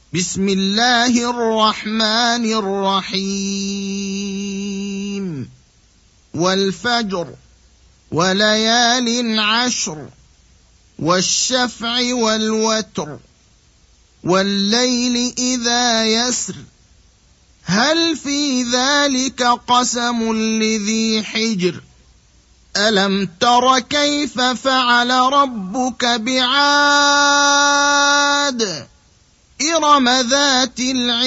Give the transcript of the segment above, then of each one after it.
بسم الله الرحمن الرحيم. والفجر وليال عشر والشفع والوتر والليل إذا يسر هل في ذلك قسم لذي حجر ألم تر كيف فعل ربك بعاد إرم ذات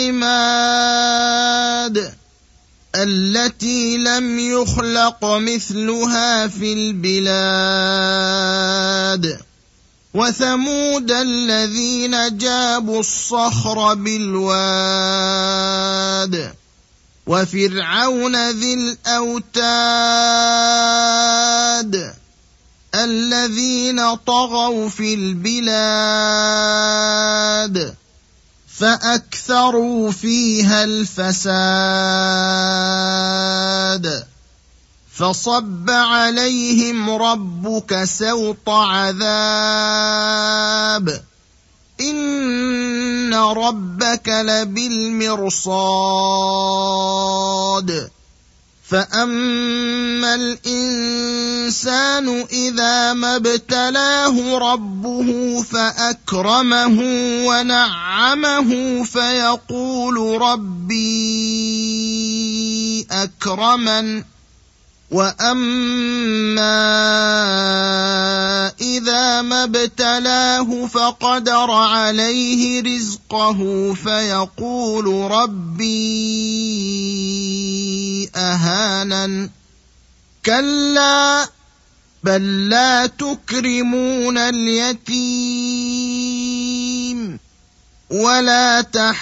العماد التي لم يخلق مثلها في البلاد وثمود الذين جابوا الصخر بالواد وفرعون ذي الأوتاد الذين طغوا في البلاد فأكثروا فيها الفساد فصب عليهم ربك سوط عذاب إن ربك لبالمرصاد فأما الإنسان إذا ما ابتلاه ربه فأكرمه ونعمه فيقول ربي أكرمن وأما إذا ما ابتلاه فقدر عليه رزقه فيقول ربي أهانن كلا بل لا تكرمون اليتيم ولا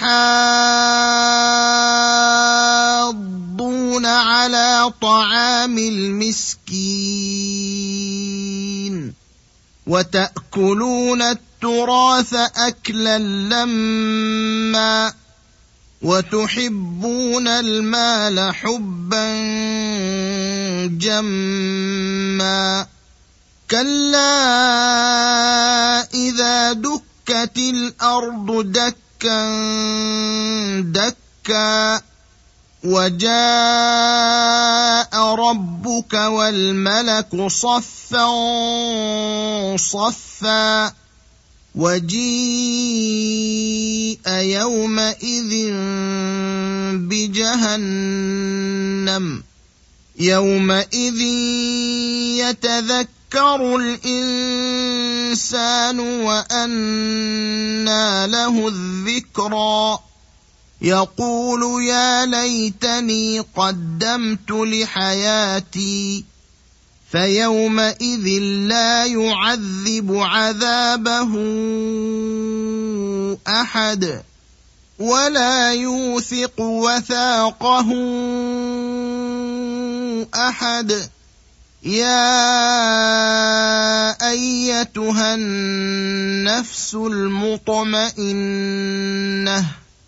تحاضون على طعام المسكين وتأكلون التراث أكلا لما وتحبون المال حبا جما كلا إذا دكت الأرض دكا دكا وجاء ربك والملك صفا صفا وجيء يومئذ بجهنم يومئذ يتذكر الإنسان وأنى له الذكرى يقول يا ليتني قدمت لحياتي فيومئذ لا يعذب عذابه أحد ولا يوثق وثاقه أحد يا أيتها النفس المطمئنة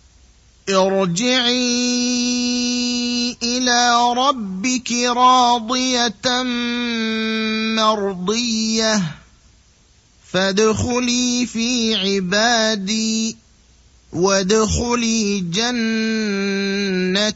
ارجعي إلى ربك راضية مرضية فادخلي في عبادي وادخلي جنتي.